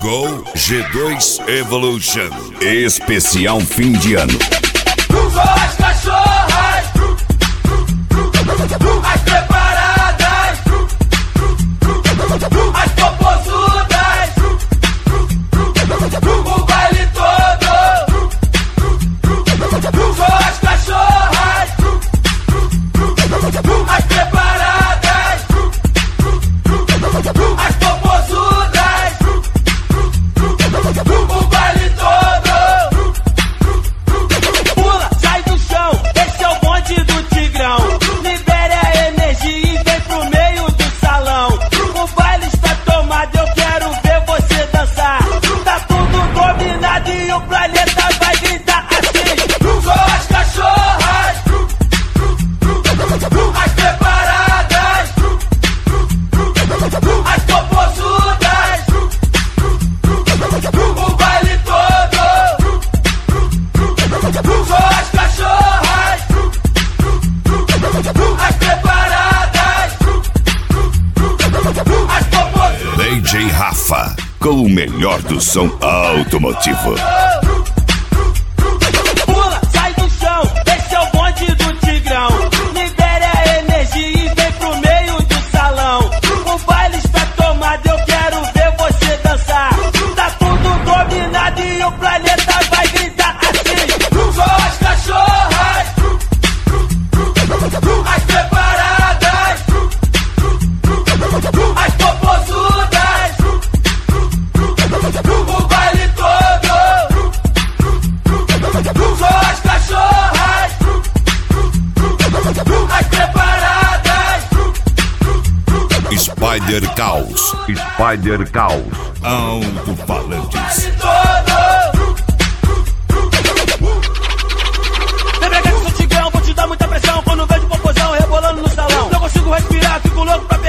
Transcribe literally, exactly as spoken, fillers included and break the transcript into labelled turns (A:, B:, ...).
A: Chegou G dois Evolution. Especial fim de ano.
B: As cachorras, as preparadas, as popozudas, o baile todo. Só as cachorras, as preparadas, as popozudas, o baile todo. Pula, sai do chão, esse é o bonde do Tigrão. Libere a energia e vem pro meio do salão. O baile está tomado, eu quero ver você dançar. Tá tudo combinado e o planeta vai gritar assim. Só as cachorras, as preparadas, as popozudas, o baile todo. Só as cachorras, as preparadas, as popozudas.
A: D J Rafa, com o melhor do som automotivo.
B: Pula, sai do chão, esse é o bonde do Tigrão. Libere a energia e vem pro meio do salão. O baile está tomado, eu quero ver você dançar. Tá tudo combinado e o planeta vai gritar assim. Só as cachorras, as preparadas, as popozudas, o baile todo. Só as cachorras, as preparadas,
A: Spider Caos. Spider Caos. Alto-falantes.
B: todo. Lembra que eu sou Tigrão, vou te dar muita pressão. Quando vejo popozão rebolando no salão, não consigo respirar, fico louco pra